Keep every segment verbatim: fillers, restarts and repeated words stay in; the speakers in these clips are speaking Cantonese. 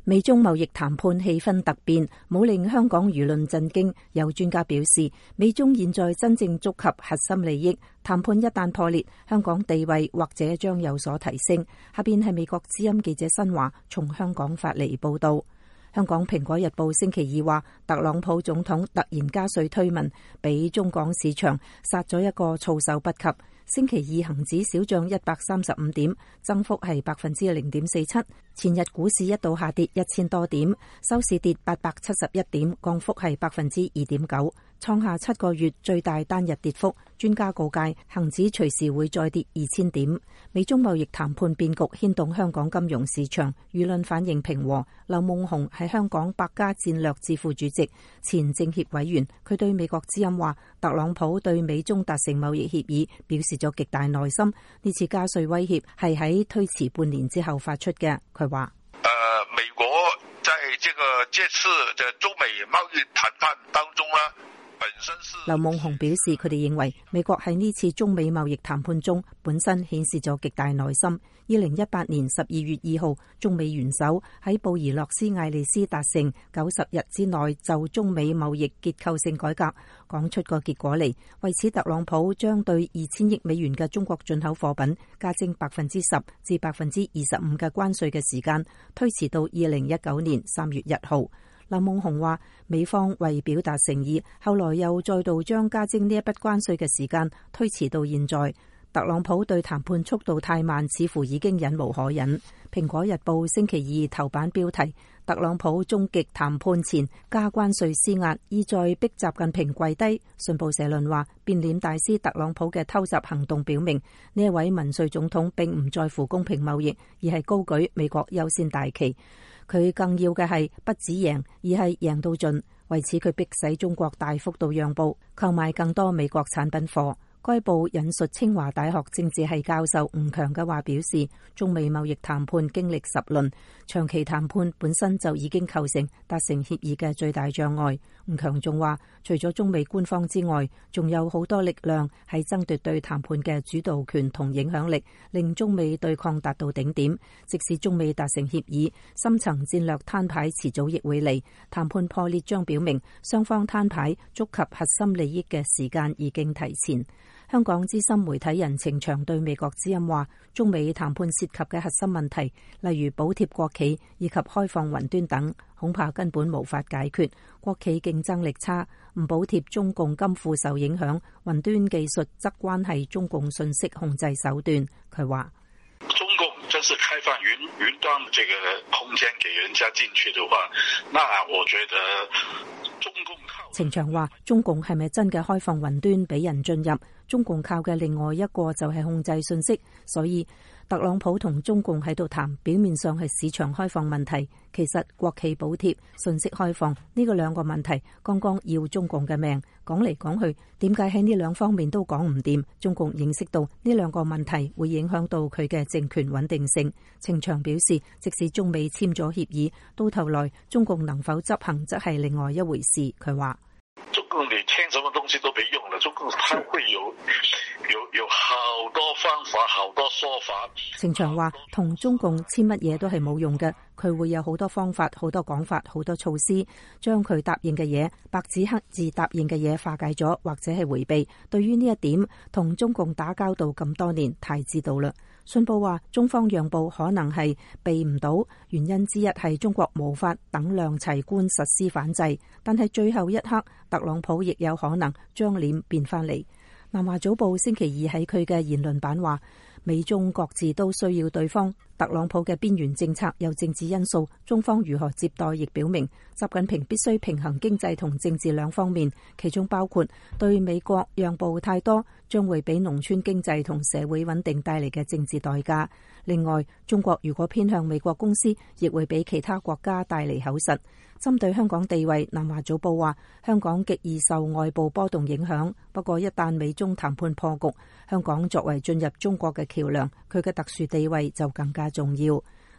美中貿易談判氣氛突變，冇令香港輿論震驚。有專家表示，美中現在真正觸及核心利益，談判一旦破裂，香港地位或者將有所提升。下邊係美國之音記者新華從香港發嚟報道。香港蘋果日報星期二話，特朗普總統突然加稅推文，俾中港市場殺咗一個措手不及。星期二恒指小漲一百三十五點，增幅係百分之零點四七。前日股市一度下跌一千多點，收市跌八百七十一點，降幅係百分之二點九，創下七個月最大單日跌幅。專家告誡，恒指隨時會再跌二千點。美中貿易談判變局牽動香港金融市場，輿論反應平和。劉夢熊係香港百家戰略智庫主席、前政協委員，佢對美國之音話，特朗普對美中達成貿易協議表示咗極大耐心，呢次加稅威脅係喺推遲半年之後發出嘅。佢話： 呃，美國在這個這次的中美貿易談判當中呢，本身是劉夢熊表示，佢哋認為美國喺呢次中美貿易談判中本身顯示咗極大耐心。二零一八年十二月二號，中美元首喺布宜諾斯艾利斯達成九十日之內就中美貿易結構性改革講出個結果嚟。為此，特朗普將對二千億美元嘅中國進口貨品加徵百分之十至百分之二十五嘅關稅嘅時間推遲到二零一九年三月一號。劉夢熊話，美方為表達誠意，後來又再度將加徵呢一筆關稅嘅時間推遲到現在。特朗普對談判速度太慢，似乎已經忍無可忍。蘋果日報星期二頭版標題：特朗普終極談判前加關稅施壓，意在逼習近平跪低。信報社論話，變臉大師特朗普嘅偷襲行動表明，呢一位民粹總統並唔在乎公平貿易，而係高舉美國優先大旗。佢更要嘅係不止贏，而係贏到盡。為此，佢迫使中國大幅度讓步，購買更多美國產品貨。該報引述清華大學政治系教授吳強嘅話表示，中美貿易談判經歷十輪，長期談判本身就已經構成達成協議嘅最大障礙。吳強仲話，除咗中美官方之外，仲有好多力量喺爭奪對談判嘅主導權同影響力，令中美對抗達到頂點。即使中美達成協議，深層戰略攤牌遲早亦會嚟。談判破裂將表明雙方攤牌觸及核心利益嘅時間已經提前。香港資深媒體人程翔對美國之音話，中美談判涉及嘅核心問題，例如補貼國企以及開放雲端等，恐怕根本無法解決。國企競爭力差，唔補貼中共金庫受影響，雲端技術則關係中共信息控制手段。佢話： 中共真是開放雲雲端這個空間給人家進去的話，那我覺得中共靠。 程翔話：中共係咪真嘅開放雲端俾人進入？中共靠嘅另外一個就係控制信息，所以特朗普同中共喺度談，表面上係市場開放問題，其實國企補貼、信息開放呢個兩個問題，剛剛要中共嘅命。講嚟講去，點解喺呢兩方面都講唔掂？中共認識到呢兩個問題會影響到佢嘅政權穩定性。程翔表示，即使中美簽咗協議，到頭來中共能否執行，則係另外一回事。佢話： 中共你簽什麼東西都沒用了，中共它會有有有好多方法，好多說法。 程翔話，同中共簽乜嘢都係冇用嘅，佢會有好多方法、好多講法、好多措施，將佢答應嘅嘢、白紙黑字答應嘅嘢化解咗，或者係回避。對於呢一點，同中共打交道咁多年，太知道啦。信報話，中方讓步可能係避唔到，原因之一係中國無法等量齊觀實施反制，但係最後一刻，特朗普亦有可能將臉變翻嚟。南華早報星期二喺佢嘅言論版話，美中各自都需要對方。特朗普嘅邊緣政策有政治因素，中方如何接待亦表明，習近平必須平衡經濟同政治兩方面，其中包括對美國讓步太多，將會俾農村經濟同社會穩定帶嚟嘅政治代價。另外，中國如果偏向美國公司，亦會俾其他國家帶嚟口實。針對香港地位，南華早報話，香港極易受外部波動影響，不過一旦美中談判破局，香港作為進入中國嘅橋樑，佢嘅特殊地位就更加重要。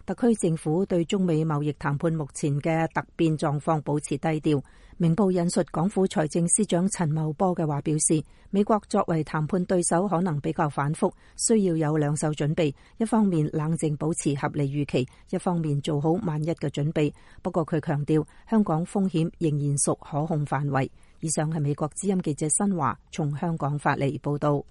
特區政府對中美貿易談判目前嘅突變狀況保持低調。明報引述港府財政司長陳茂波嘅話表示，美國作為談判對手可能比較反覆，需要有兩手準備，一方面冷靜保持合理預期，一方面做好萬一嘅準備。不過佢強調，香港風險仍然屬可控範圍。以上係美國之音記者新華從香港發嚟報道。